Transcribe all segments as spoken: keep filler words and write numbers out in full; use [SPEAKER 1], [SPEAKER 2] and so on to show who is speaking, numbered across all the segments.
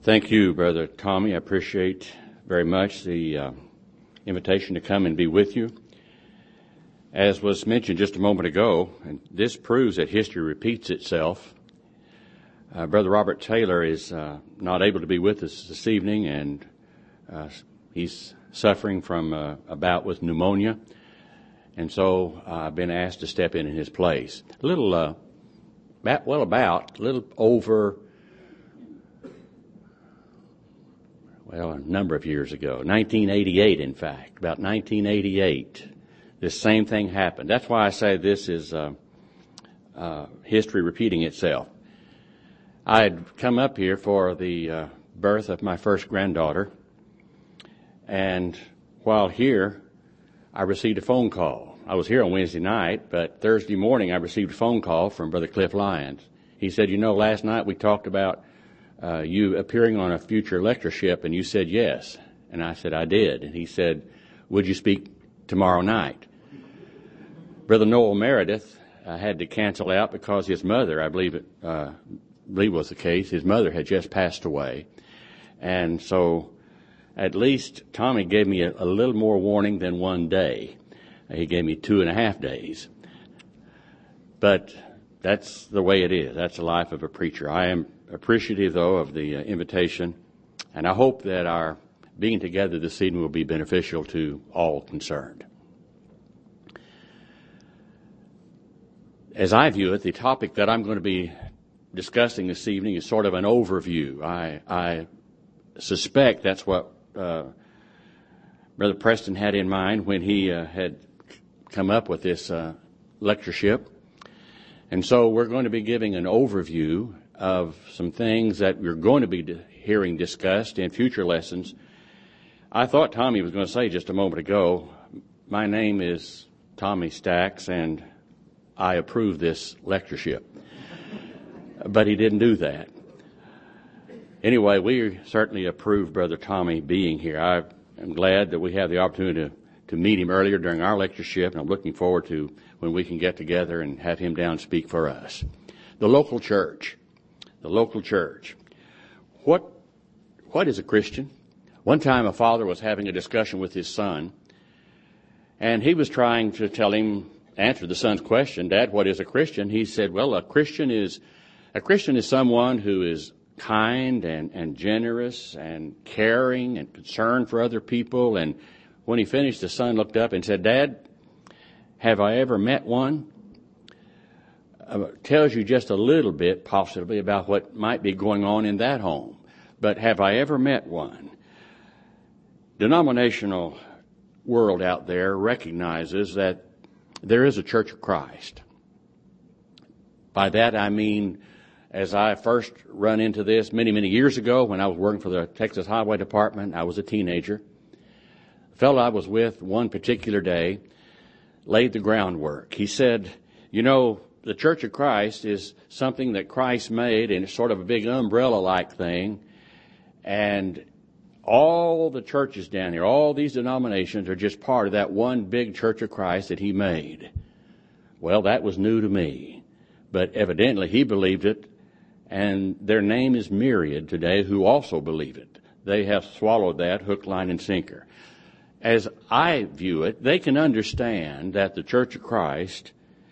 [SPEAKER 1] Thank you, Brother Tommy. I appreciate very much the uh, invitation to come and be with you. As was mentioned just a moment ago, and this proves that history repeats itself, uh, Brother Robert Taylor is uh, not able to be with us this evening, and uh, he's suffering from uh, a bout with pneumonia, and so uh, I've been asked to step in in his place. A little, uh, about, well, about, a little over, well, a number of years ago, nineteen eighty-eight, in fact, about nineteen eighty-eight. This same thing happened. That's why I say this is uh, uh, history repeating itself. I had come up here for the uh, birth of my first granddaughter, and while here, I received a phone call. I was here on Wednesday night, but Thursday morning I received a phone call from Brother Cliff Lyons. He said, you know, last night we talked about uh, you appearing on a future lectureship, and you said yes. And I said, I did. And he said, would you speak tomorrow night? Brother Noel Meredith uh, had to cancel out because his mother, I believe it uh, believe was the case, his mother had just passed away. And so at least Tommy gave me a, a little more warning than one day. He gave me two and a half days. But that's the way it is. That's the life of a preacher. I am appreciative, though, of the uh, invitation, and I hope that our being together this evening will be beneficial to all concerned. As I view it, the topic that I'm going to be discussing this evening is sort of an overview. I, I suspect that's what uh, Brother Preston had in mind when he uh, had come up with this uh, lectureship. And so we're going to be giving an overview of some things that we're going to be hearing discussed in future lessons. I thought Tommy was going to say just a moment ago, my name is Tommy Stacks, and I approve this lectureship. But he didn't do that. Anyway, we certainly approve Brother Tommy being here. I am glad that we have the opportunity to, to meet him earlier during our lectureship, and I'm looking forward to when we can get together and have him down speak for us. The local church. The local church. What, what is a Christian? One time a father was having a discussion with his son, and he was trying to tell him, answer the son's question, Dad, what is a Christian? He said, well, a Christian is a Christian is someone who is kind and, and generous and caring and concerned for other people. And when he finished, the son looked up and said, Dad, have I ever met one? Uh, tells you just a little bit, possibly, about what might be going on in that home. But have I ever met one? Denominational world out there recognizes that there is a Church of Christ. By that I mean, as I first run into this many, many years ago when I was working for the Texas Highway Department, I was a teenager. The fellow I was with one particular day laid the groundwork. He said, you know, the Church of Christ is something that Christ made, and it's sort of a big umbrella-like thing, and all the churches down here, all these denominations are just part of that one big Church of Christ that he made. Well, that was new to me, but evidently he believed it, and their name is myriad today who also believe it. They have swallowed that hook, line, and sinker. As I view it, they can understand that the Church of Christ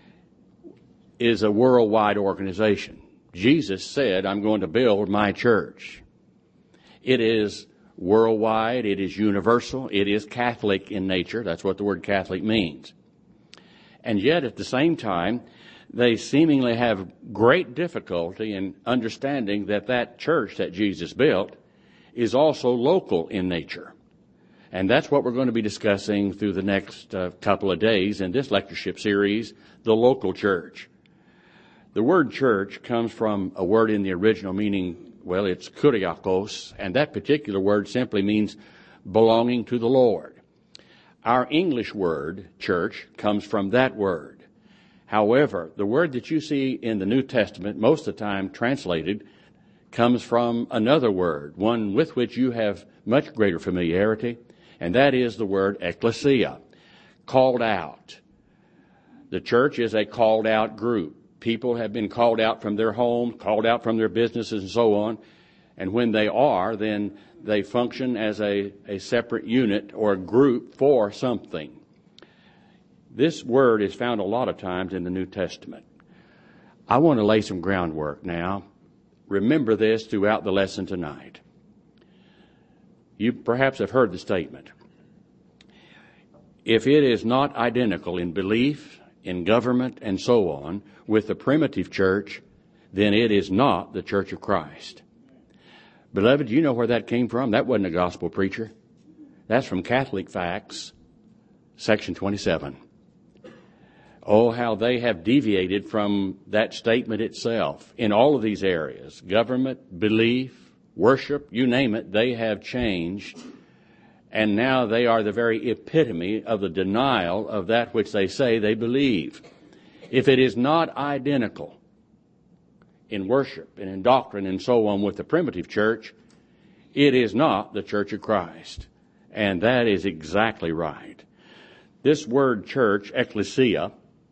[SPEAKER 1] is a worldwide organization. Jesus said, I'm going to build my church. It is worldwide, it is universal, it is Catholic in nature. That's what the word Catholic means. And yet, at the same time, they seemingly have great difficulty in understanding that that church that Jesus built is also local in nature. And that's what we're going to be discussing through the next uh, couple of days in this lectureship series, the local church. The word church comes from a word in the original meaning, well, it's kuriakos, and that particular word simply means belonging to the Lord. Our English word, church, comes from that word. However, the word that you see in the New Testament, most of the time translated, comes from another word, one with which you have much greater familiarity, and that is the word ecclesia, called out. The church is a called out group. People have been called out from their homes, called out from their businesses, and so on. And when they are, then they function as a, a separate unit or a group for something. This word is found a lot of times in the New Testament. I want to lay some groundwork now. Remember this throughout the lesson tonight. You perhaps have heard the statement. If it is not identical in belief, in government, and so on, with the primitive church, then it is not the Church of Christ. Beloved, you know where that came from? That wasn't a gospel preacher. That's from Catholic Facts, section twenty-seven. Oh, how they have deviated from that statement itself in all of these areas. Government, belief, worship, you name it, they have changed. And now they are the very epitome of the denial of that which they say they believe. If it is not identical in worship and in doctrine and so on with the primitive church, it is not the Church of Christ. And that is exactly right. This word church, ecclesia,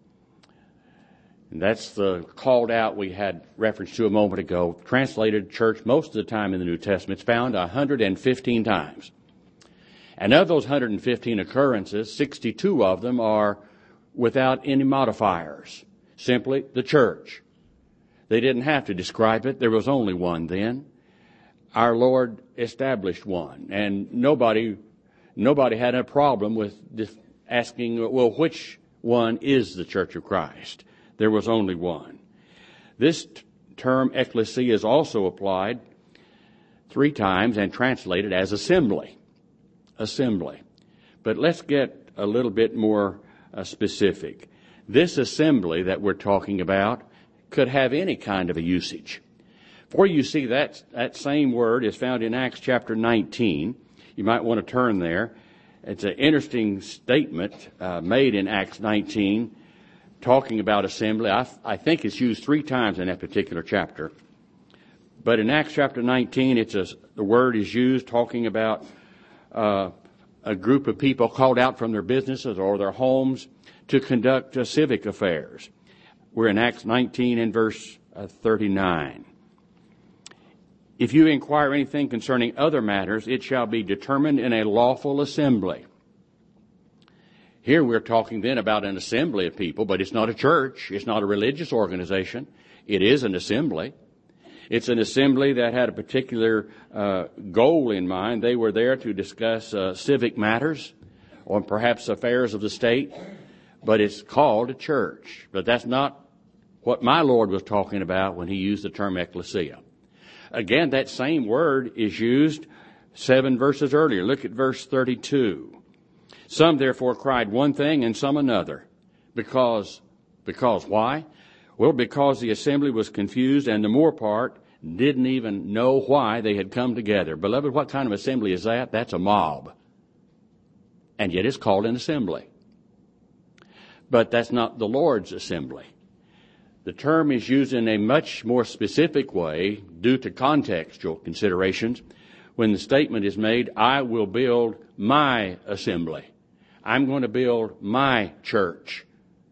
[SPEAKER 1] and that's the called out we had reference to a moment ago, translated church most of the time in the New Testament. It's found one hundred fifteen times. And of those one hundred fifteen occurrences, sixty-two of them are without any modifiers. Simply the church. They didn't have to describe it. There was only one then. Our Lord established one. And nobody, nobody had a problem with asking, well, which one is the Church of Christ? There was only one. This t- term ecclesia is also applied three times and translated as assembly. Assembly. But let's get a little bit more uh, specific. This assembly that we're talking about could have any kind of a usage. For you see that that same word is found in Acts chapter nineteen. You might want to turn there. It's an interesting statement uh, made in Acts nineteen talking about assembly. I, I think it's used three times in that particular chapter. But in Acts chapter nineteen, it's a, the word is used talking about uh, a group of people called out from their businesses or their homes to conduct uh, civic affairs. We're in Acts nineteen and verse uh, thirty-nine. If you inquire anything concerning other matters, it shall be determined in a lawful assembly. Here we're talking then about an assembly of people, but it's not a church. It's not a religious organization. It is an assembly. It's an assembly that had a particular uh, goal in mind. They were there to discuss uh, civic matters or perhaps affairs of the state, but it's called a church. But that's not what my Lord was talking about when he used the term ecclesia. Again, that same word is used seven verses earlier. Look at verse thirty-two. Some therefore cried one thing and some another. Because, because why? Well, because the assembly was confused and the more part didn't even know why they had come together. Beloved, what kind of assembly is that? That's a mob. And yet it's called an assembly. But that's not the Lord's assembly. The term is used in a much more specific way due to contextual considerations when the statement is made, I will build my assembly. I'm going to build my church,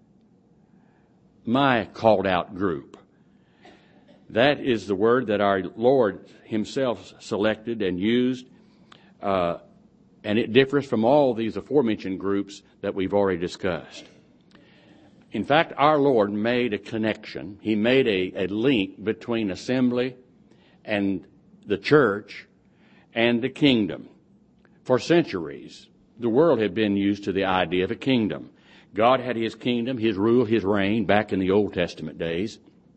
[SPEAKER 1] my called out group. That is the word that our Lord himself selected and used, uh, and it differs from all these aforementioned groups that we've already discussed. In fact, our Lord made a connection. He made a, a link between assembly and the church and the kingdom. For centuries, the world had been used to the idea of a kingdom. God had his kingdom, his rule, his reign back in the Old Testament days.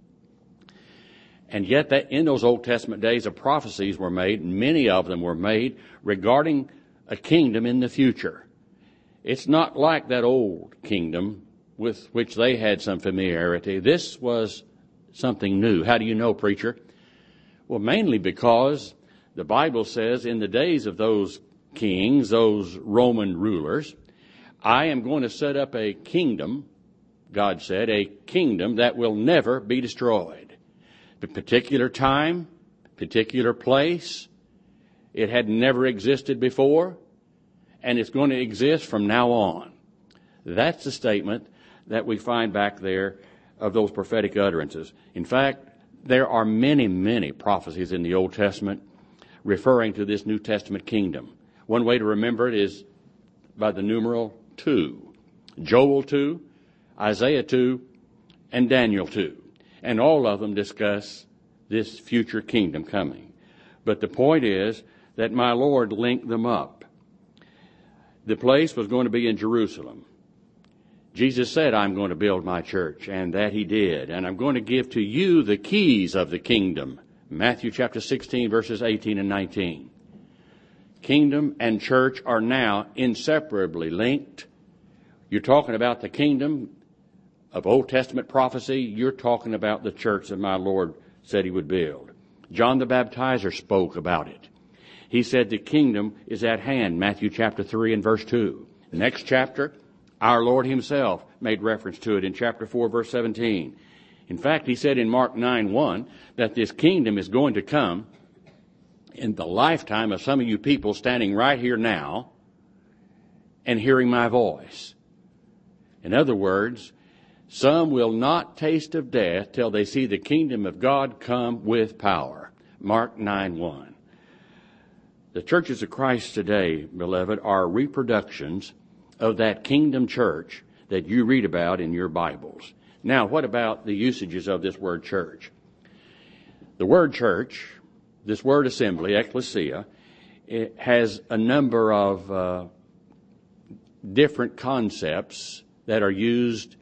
[SPEAKER 1] And yet that in those Old Testament days, the prophecies were made, many of them were made regarding a kingdom in the future. It's not like that old kingdom with which they had some familiarity. This was something new. How do you know, preacher? Well, mainly because the Bible says in the days of those kings, those Roman rulers, I am going to set up a kingdom, God said, a kingdom that will never be destroyed. A particular time, particular place, it had never existed before, and it's going to exist from now on. That's the statement that we find back there of those prophetic utterances. In fact, there are many, many prophecies in the Old Testament referring to this New Testament kingdom. One way to remember it is by the numeral two. Joel two, Isaiah two, and Daniel two. And all of them discuss this future kingdom coming. But the point is that my Lord linked them up. The place was going to be in Jerusalem. Jesus said, I'm going to build my church, and that he did. And I'm going to give to you the keys of the kingdom. Matthew chapter sixteen, verses eighteen and nineteen. Kingdom and church are now inseparably linked. You're talking about the kingdom of Old Testament prophecy. You're talking about the church that my Lord said he would build. John the Baptizer spoke about it. He said the kingdom is at hand, Matthew chapter three and verse two. Next chapter, our Lord himself made reference to it in chapter four, verse seventeen. In fact, he said in Mark nine one that this kingdom is going to come in the lifetime of some of you people standing right here now and hearing my voice. In other words, some will not taste of death till they see the kingdom of God come with power. Mark nine one. The churches of Christ today, beloved, are reproductions of that kingdom church that you read about in your Bibles. Now, what about the usages of this word church? The word church, this word assembly, ecclesia, it has a number of uh, different concepts that are used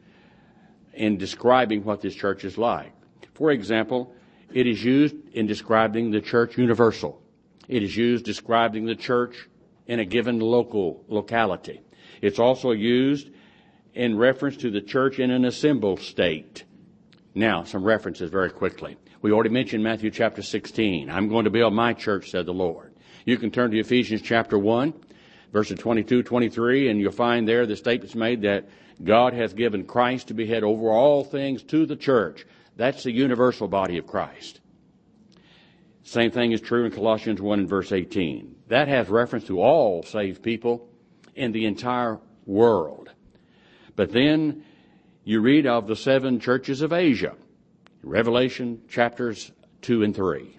[SPEAKER 1] in describing what this church is like. For example, it is used in describing the church universal. It is used describing the church in a given local locality. It's also used in reference to the church in an assembled state. Now, some references very quickly. We already mentioned Matthew chapter sixteen. I'm going to build my church, said the Lord. You can turn to Ephesians chapter one, verses twenty-two, twenty-three, and you'll find there the statement's made that God has given Christ to be head over all things to the church. That's the universal body of Christ. Same thing is true in Colossians one and verse eighteen. That has reference to all saved people in the entire world. But then you read of the seven churches of Asia, Revelation chapters two and three.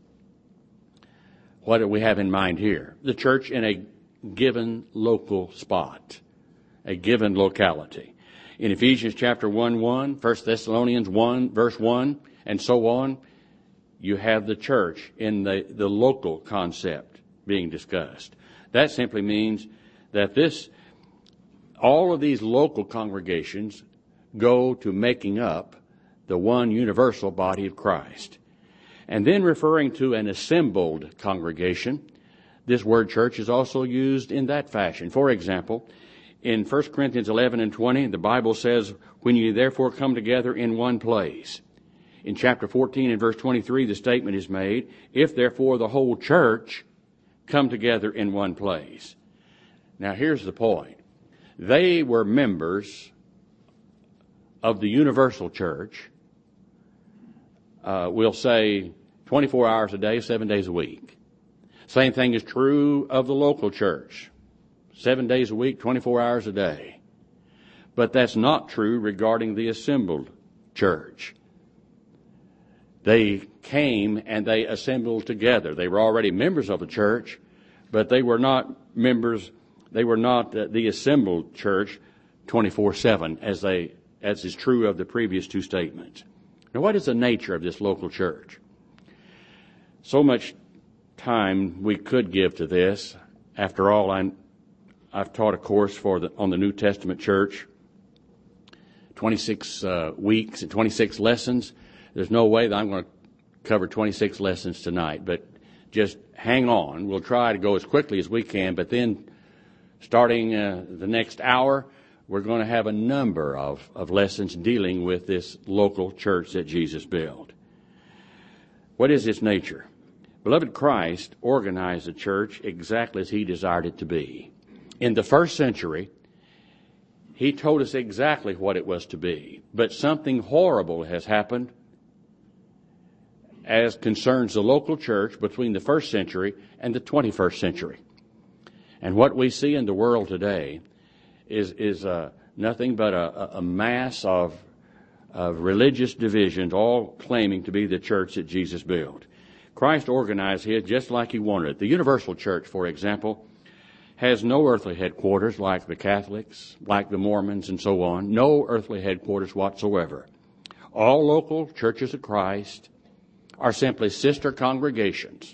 [SPEAKER 1] What do we have in mind here? The church in a given local spot, a given locality. In Ephesians chapter one, one, First Thessalonians one, verse one, and so on, you have the church in the, the local concept being discussed. That simply means that this, all of these local congregations go to making up the one universal body of Christ. And then referring to an assembled congregation, this word church is also used in that fashion. For example, in First Corinthians eleven and twenty, the Bible says, when you therefore come together in one place. In chapter fourteen and verse twenty-three, the statement is made, if therefore the whole church come together in one place. Now here's the point. They were members of the universal church, uh, we'll say twenty-four hours a day, seven days a week. Same thing is true of the local church, seven days a week, twenty-four hours a day. But that's not true regarding the assembled church. They came and they assembled together. They were already members of the church, but they were not members, they were not uh, the assembled church twenty-four seven, as they, as is true of the previous two statements. Now, what is the nature of this local church? So much time we could give to this. After all, I'm, I've taught a course for the, on the New Testament church, twenty-six uh, weeks and twenty-six lessons. There's no way that I'm going to cover twenty-six lessons tonight, but just hang on. We'll try to go as quickly as we can, but then starting uh, the next hour, we're going to have a number of, of lessons dealing with this local church that Jesus built. What is its nature? Beloved, Christ organized the church exactly as he desired it to be. In the first century, he told us exactly what it was to be, but something horrible has happened as concerns the local church between the first century and the twenty-first century. And what we see in the world today is is uh, nothing but a, a mass of of religious divisions, all claiming to be the church that Jesus built. Christ organized his just like he wanted it. The universal church, for example, has no earthly headquarters like the Catholics, like the Mormons, and so on. No earthly headquarters whatsoever. All local churches of Christ are simply sister congregations.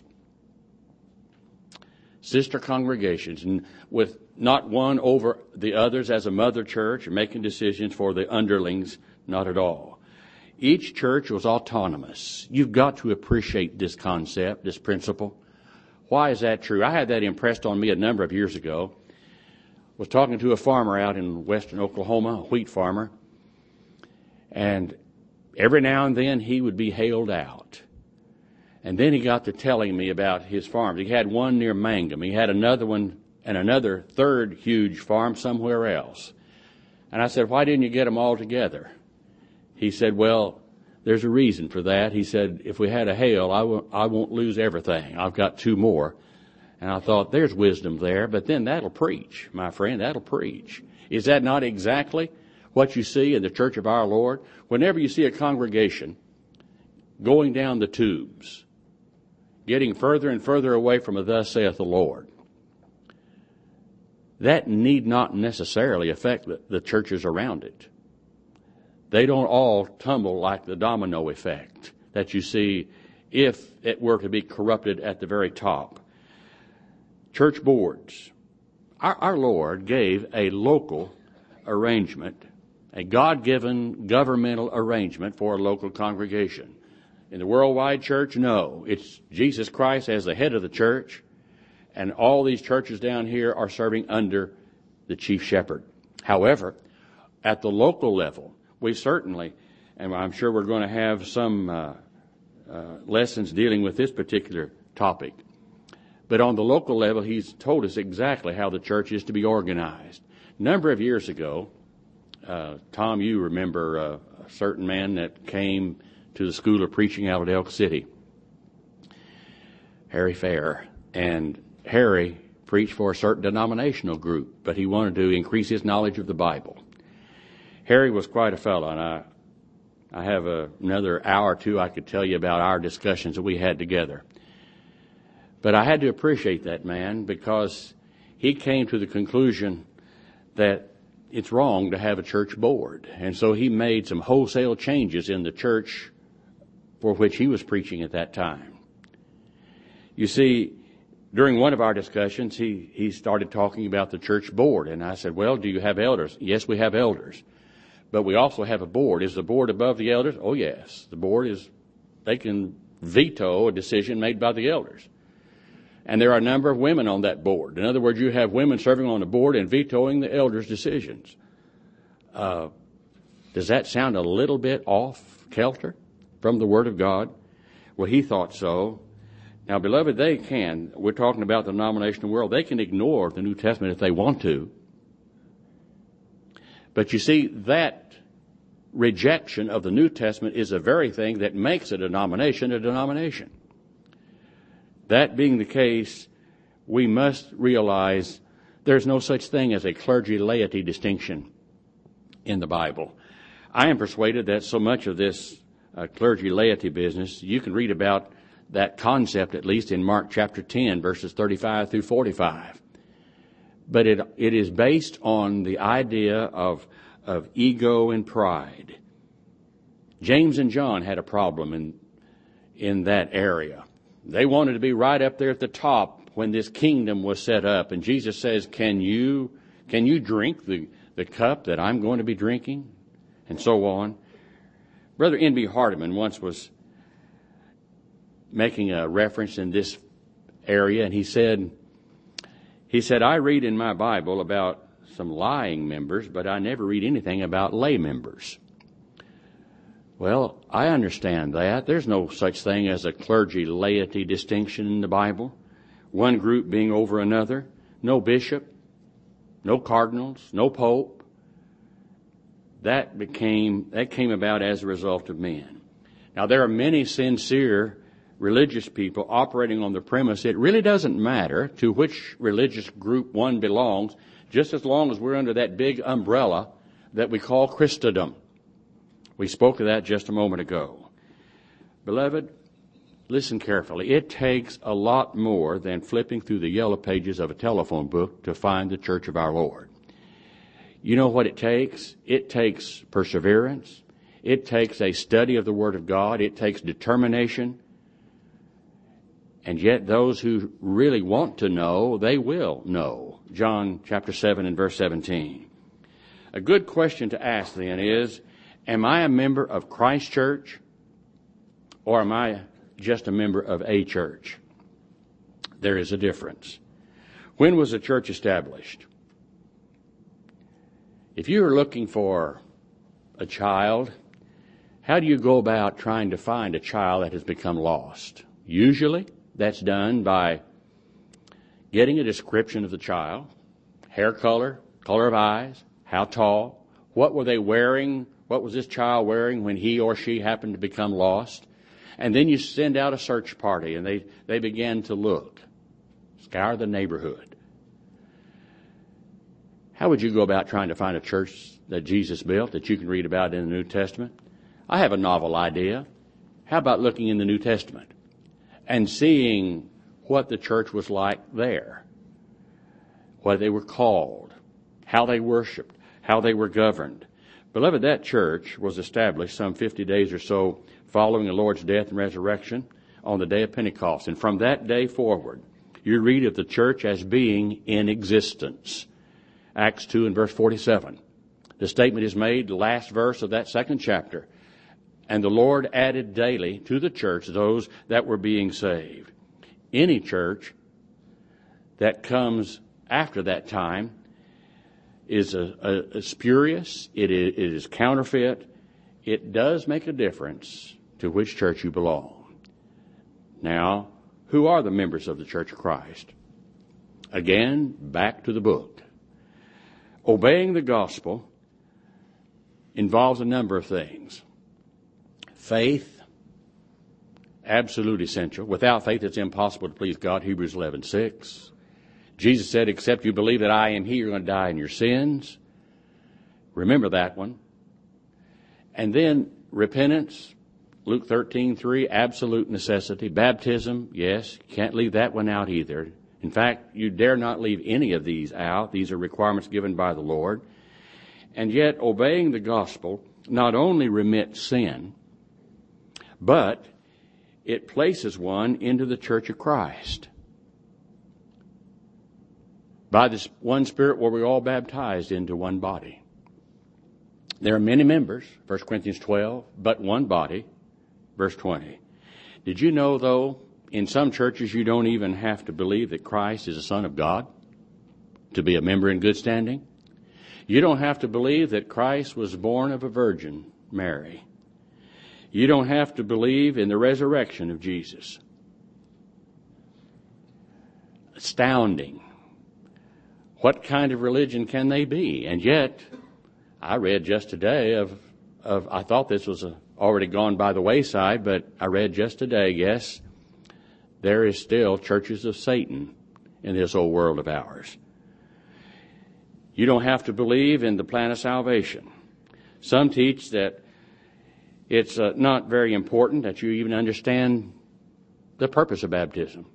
[SPEAKER 1] Sister congregations, and with not one over the others as a mother church, making decisions for the underlings, not at all. Each church was autonomous. You've got to appreciate this concept, this principle. Why is that true? I had that impressed on me a number of years ago. I was talking to a farmer out in western Oklahoma, a wheat farmer, and every now and then he would be hailed out. And then he got to telling me about his farms. He had one near Mangum. He had another one and another third huge farm somewhere else. And I said, why didn't you get them all together? He said, well, there's a reason for that. He said, if we had a hail, I won't, I won't lose everything. I've got two more. And I thought, there's wisdom there, but then that'll preach, my friend, that'll preach. Is that not exactly what you see in the Church of our Lord? Whenever you see a congregation going down the tubes, getting further and further away from a thus saith the Lord, that need not necessarily affect the, the churches around it. They don't all tumble like the domino effect that you see if it were to be corrupted at the very top. Church boards. Our, our Lord gave a local arrangement, a God-given governmental arrangement for a local congregation. In the worldwide church, no. It's Jesus Christ as the head of the church, and all these churches down here are serving under the chief shepherd. However, at the local level, we certainly, and I'm sure we're going to have some uh, uh, lessons dealing with this particular topic, but on the local level, he's told us exactly how the church is to be organized. A number of years ago, uh, Tom, you remember uh, a certain man that came to the School of Preaching out at Elk City, Harry Fair, and Harry preached for a certain denominational group, but he wanted to increase his knowledge of the Bible. Harry was quite a fellow, and I, I have a, another hour or two I could tell you about our discussions that we had together. But I had to appreciate that man because he came to the conclusion that it's wrong to have a church board. And so he made some wholesale changes in the church for which he was preaching at that time. You see, during one of our discussions, he, he started talking about the church board. And I said, well, do you have elders? Yes, we have elders. But we also have a board. Is the board above the elders? Oh, yes. The board is, they can veto a decision made by the elders. And there are a number of women on that board. In other words, you have women serving on the board and vetoing the elders' decisions. Uh, does that sound a little bit off kilter from the Word of God? Well, he thought so. Now, beloved, they can. We're talking about the denominational world. They can ignore the New Testament if they want to. But you see, that rejection of the New Testament is the very thing that makes a denomination a denomination. That being the case, we must realize there's no such thing as a clergy-laity distinction in the Bible. I am persuaded that so much of this uh, clergy-laity business, you can read about that concept at least in Mark chapter ten, verses thirty-five through forty-five. But it it is based on the idea of of ego and pride. James and John had a problem in in that area. They wanted to be right up there at the top when this kingdom was set up. And Jesus says, Can you can you drink the, the cup that I'm going to be drinking? And so on. Brother N B Hardeman once was making a reference in this area, and he said, he said, I read in my Bible about some lying members, but I never read anything about lay members. Well, I understand that. There's no such thing as a clergy-laity distinction in the Bible. One group being over another. No bishop, no cardinals, no pope. That became, that came about as a result of men. Now, there are many sincere religious people operating on the premise it really doesn't matter to which religious group one belongs, just as long as we're under that big umbrella that we call Christendom. We spoke of that just a moment ago. Beloved, listen carefully. It takes a lot more than flipping through the yellow pages of a telephone book to find the church of our Lord. You know what it takes? It takes perseverance. It takes a study of the Word of God. It takes determination. And yet those who really want to know, they will know. John chapter seven and verse seventeen. A good question to ask then is, am I a member of Christ Church, or am I just a member of a church? There is a difference. When was a church established? If you are looking for a child, how do you go about trying to find a child that has become lost? Usually, that's done by getting a description of the child, hair color, color of eyes, how tall, what were they wearing, what was this child wearing when he or she happened to become lost. And then you send out a search party, and they, they begin to look, scour the neighborhood. How would you go about trying to find a church that Jesus built that you can read about in the New Testament? I have a novel idea. How about looking in the New Testament and seeing what the church was like there, what they were called, how they worshiped, how they were governed. Beloved, that church was established some fifty days or so following the Lord's death and resurrection on the day of Pentecost. And from that day forward, you read of the church as being in existence. Acts two and verse forty-seven. The statement is made, the last verse of that second chapter. And the Lord added daily to the church those that were being saved. Any church that comes after that time is a, a, a spurious, it is, it is counterfeit. It does make a difference to which church you belong. Now, who are the members of the Church of Christ? Again, back to the book. Obeying the gospel involves a number of things. Faith, absolute essential. Without faith, it's impossible to please God, Hebrews eleven six. Jesus said, except you believe that I am He, you're going to die in your sins. Remember that one. And then repentance, Luke thirteen three, absolute necessity. Baptism, yes, you can't leave that one out either. In fact, you dare not leave any of these out. These are requirements given by the Lord. And yet, obeying the gospel not only remits sin, but it places one into the Church of Christ. By this one Spirit were we all baptized into one body. There are many members, First Corinthians twelve, but one body, verse twenty. Did you know, though, in some churches you don't even have to believe that Christ is the Son of God to be a member in good standing? You don't have to believe that Christ was born of a virgin, Mary. You don't have to believe in the resurrection of Jesus. Astounding. What kind of religion can they be? And yet, I read just today of, of I thought this was a, already gone by the wayside, but I read just today, yes, there is still churches of Satan in this old world of ours. You don't have to believe in the plan of salvation. Some teach that it's uh, not very important that you even understand the purpose of baptism.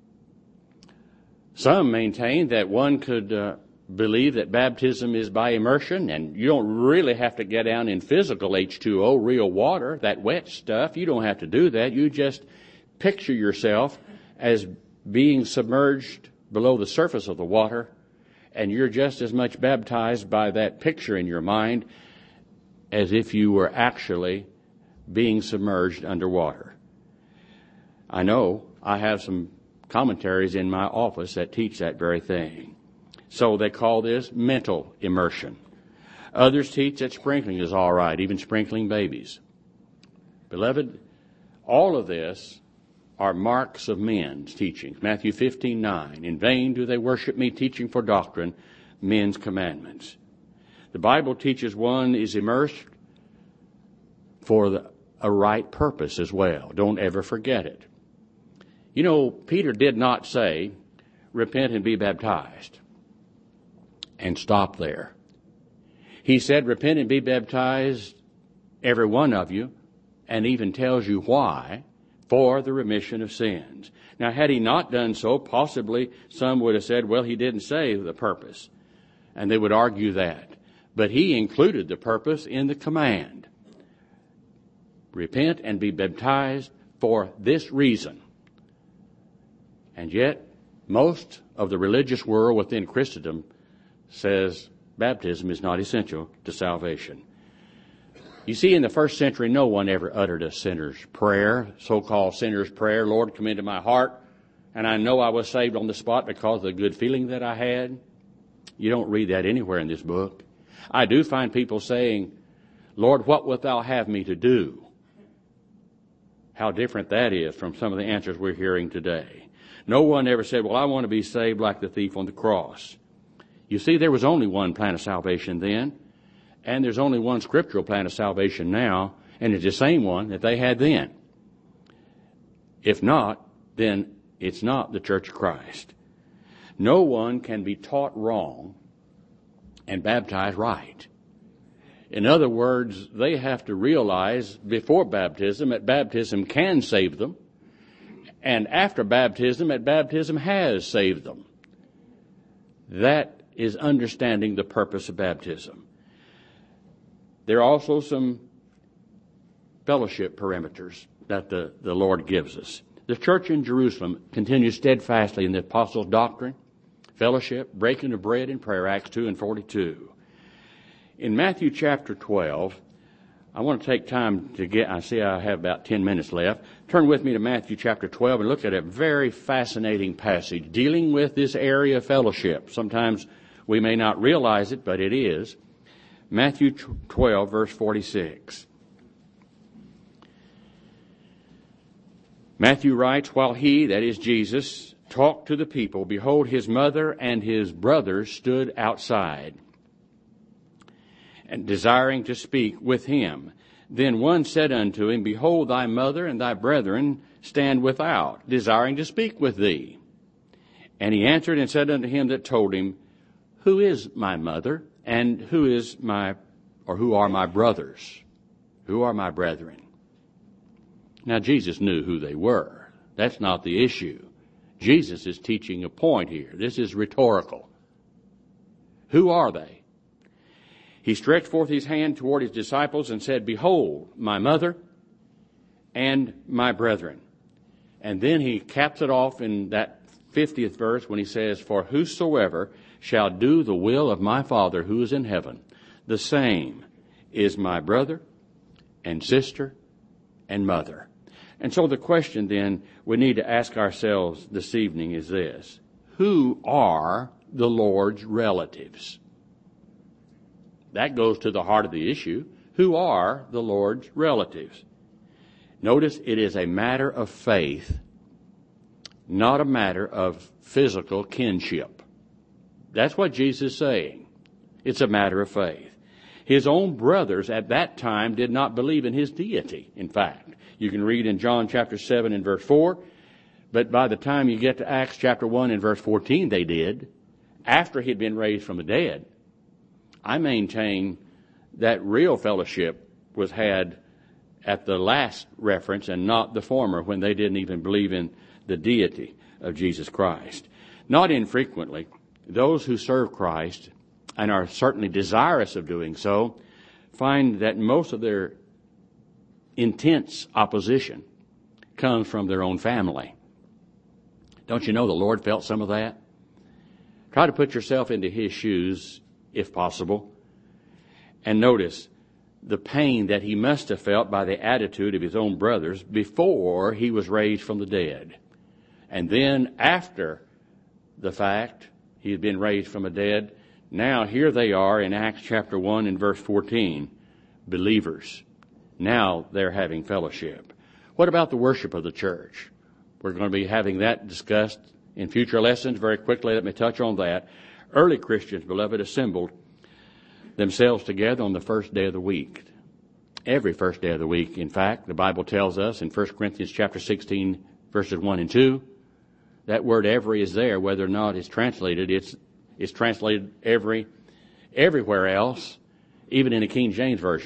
[SPEAKER 1] Some maintain that one could uh, believe that baptism is by immersion, and you don't really have to get down in physical H two O, real water, that wet stuff. You don't have to do that. You just picture yourself as being submerged below the surface of the water, and you're just as much baptized by that picture in your mind as if you were actually being submerged underwater. I know I have some commentaries in my office that teach that very thing. So they call this mental immersion. Others teach that sprinkling is all right, even sprinkling babies. Beloved, all of this are marks of men's teachings. Matthew fifteen nine, in vain do they worship me, teaching for doctrine men's commandments. The Bible teaches one is immersed for the, a right purpose as well. Don't ever forget it. You know, Peter did not say, repent and be baptized, and stop there. He said, repent and be baptized every one of you, and even tells you why, for the remission of sins. Now, had he not done so, possibly some would have said, well, he didn't say the purpose, and they would argue that. But he included the purpose in the command. Repent and be baptized for this reason. And yet, most of the religious world within Christendom says baptism is not essential to salvation. You see, in the first century, no one ever uttered a sinner's prayer, so-called sinner's prayer, Lord, come into my heart, and I know I was saved on the spot because of the good feeling that I had. You don't read that anywhere in this book. I do find people saying, Lord, what wilt thou have me to do? How different that is from some of the answers we're hearing today. No one ever said, well, I want to be saved like the thief on the cross. You see, there was only one plan of salvation then, and there's only one scriptural plan of salvation now, and it's the same one that they had then. If not, then it's not the Church of Christ. No one can be taught wrong and baptized right. In other words, they have to realize before baptism that baptism can save them, and after baptism that baptism has saved them. That is understanding the purpose of baptism. There are also some fellowship parameters that the, the Lord gives us. The church in Jerusalem continues steadfastly in the apostles' doctrine, fellowship, breaking of bread, and prayer, Acts two and forty-two. In Matthew chapter twelve, I want to take time to get, I see I have about ten minutes left. Turn with me to Matthew chapter twelve and look at a very fascinating passage dealing with this area of fellowship. Sometimes we may not realize it, but it is. Matthew twelve, verse forty-six. Matthew writes, while he, that is Jesus, talked to the people, behold, his mother and his brothers stood outside, and desiring to speak with him. Then one said unto him, behold, thy mother and thy brethren stand without, desiring to speak with thee. And he answered and said unto him that told him, who is my mother, and who is my, or who are my brothers? Who are my brethren? Now, Jesus knew who they were. That's not the issue. Jesus is teaching a point here. This is rhetorical. Who are they? He stretched forth his hand toward his disciples and said, behold, my mother and my brethren. And then he caps it off in that fiftieth verse when he says, for whosoever shall do the will of my Father who is in heaven, the same is my brother and sister and mother. And so the question then we need to ask ourselves this evening is this: who are the Lord's relatives? That goes to the heart of the issue. Who are the Lord's relatives? Notice it is a matter of faith, not a matter of physical kinship. That's what Jesus is saying. It's a matter of faith. His own brothers at that time did not believe in his deity, in fact. You can read in John chapter seven and verse four, but by the time you get to Acts chapter one and verse fourteen, they did, after he'd been raised from the dead. I maintain that real fellowship was had at the last reference and not the former, when they didn't even believe in the deity of Jesus Christ. Not infrequently, those who serve Christ and are certainly desirous of doing so find that most of their intense opposition comes from their own family. Don't you know the Lord felt some of that? Try to put yourself into his shoes, if possible, and notice the pain that he must have felt by the attitude of his own brothers before he was raised from the dead. And then after the fact, he had been raised from the dead, now here they are in Acts chapter one and verse fourteen, believers. Now they're having fellowship. What about the worship of the church? We're going to be having that discussed in future lessons. Very quickly, let me touch on that. Early Christians, beloved, assembled themselves together on the first day of the week. Every first day of the week, in fact, the Bible tells us in First Corinthians chapter sixteen, verses one and two, that word every is there, whether or not it's translated. It's, it's translated every, everywhere else, even in the King James Version.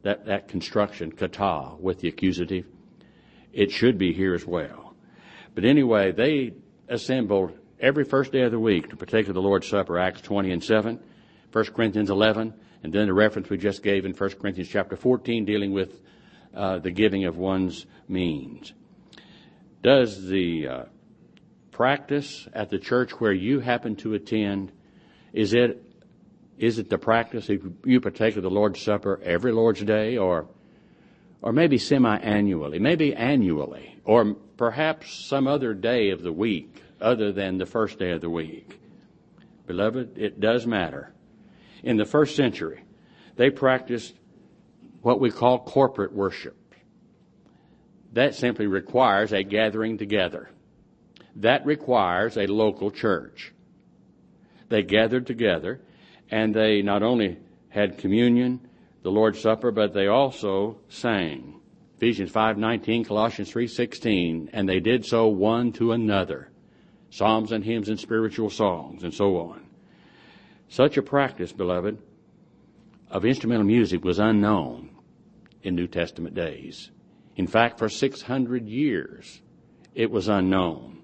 [SPEAKER 1] that, that construction, kata, with the accusative. It should be here as well. But anyway, they assembled every first day of the week to partake of the Lord's Supper, Acts twenty and seven, First Corinthians eleven, and then the reference we just gave in First Corinthians chapter fourteen dealing with uh, the giving of one's means. Does the uh, practice at the church where you happen to attend, is it is it the practice if you partake of the Lord's Supper every Lord's Day, or or maybe semi-annually, maybe annually, or perhaps some other day of the week other than the first day of the week? Beloved, it does matter. In the first century, they practiced what we call corporate worship. That simply requires a gathering together. That requires a local church. They gathered together, and they not only had communion, the Lord's Supper, but they also sang. Ephesians five nineteen, Colossians three sixteen, and they did so one to another. Psalms and hymns and spiritual songs, and so on. Such a practice, beloved, of instrumental music was unknown in New Testament days. In fact, for six hundred years, it was unknown.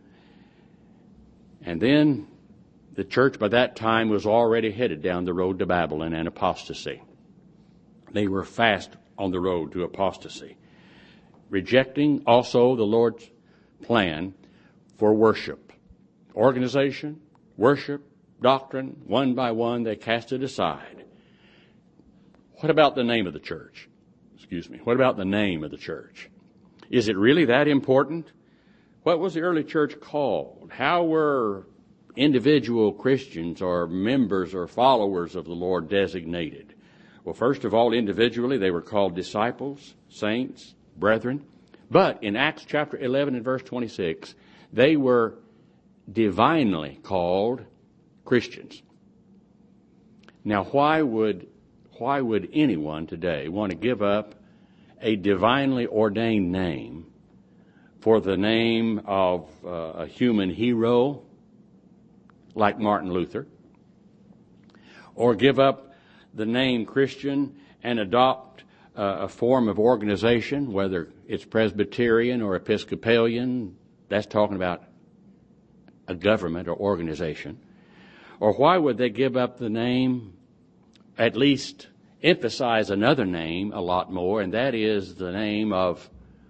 [SPEAKER 1] And then the church by that time was already headed down the road to Babylon and apostasy. They were fast on the road to apostasy, rejecting also the Lord's plan for worship. Organization, worship, doctrine, one by one, they cast it aside. What about the name of the church? Excuse me. What about the name of the church? Is it really that important? What was the early church called? How were individual Christians or members or followers of the Lord designated? Well, first of all, individually, they were called disciples, saints, brethren. But in Acts chapter eleven and verse twenty-six, they were divinely called Christians. Now, why would why would anyone today want to give up a divinely ordained name for the name of uh, a human hero like Martin Luther, or give up the name Christian and adopt uh, a form of organization, whether it's Presbyterian or Episcopalian? That's talking about a government or organization. Or why would they give up the name, at least emphasize another name a lot more, and that is the name of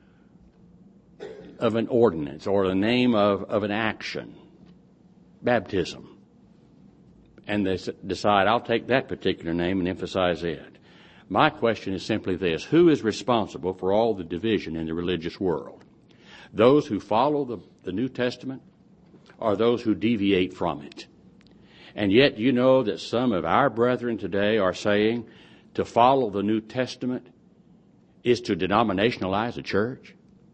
[SPEAKER 1] of an ordinance or the name of, of an action, baptism. And they decide, I'll take that particular name and emphasize it. My question is simply this: who is responsible for all the division in the religious world? Those who follow the, the New Testament, or those who deviate from it? And yet you know that some of our brethren today are saying to follow the New Testament is to denominationalize a church.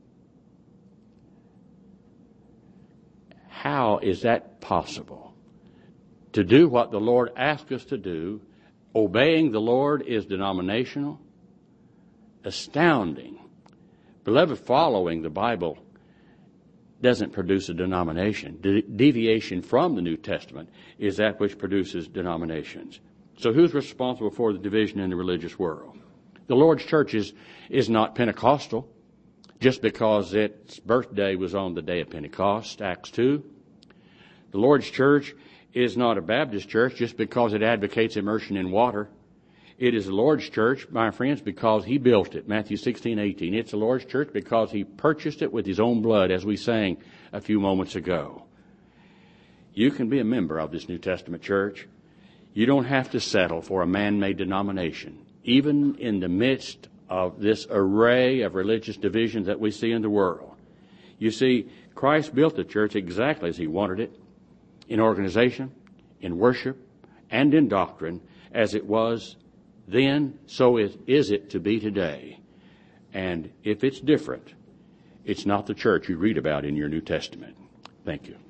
[SPEAKER 1] How is that possible? To do what the Lord asked us to do, obeying the Lord, is denominational? Astounding. Beloved, following the Bible doesn't produce a denomination. De- deviation from the New Testament is that which produces denominations. So who's responsible for the division in the religious world? The Lord's church is, is not Pentecostal just because its birthday was on the day of Pentecost, Acts two. The Lord's church is not a Baptist church just because it advocates immersion in water. It is the Lord's church, my friends, because He built it, Matthew sixteen eighteen. It's the Lord's church because He purchased it with His own blood, as we sang a few moments ago. You can be a member of this New Testament church. You don't have to settle for a man-made denomination, even in the midst of this array of religious divisions that we see in the world. You see, Christ built the church exactly as He wanted it, in organization, in worship, and in doctrine, as it was then, so is, is it to be today. And if it's different, it's not the church you read about in your New Testament. Thank you.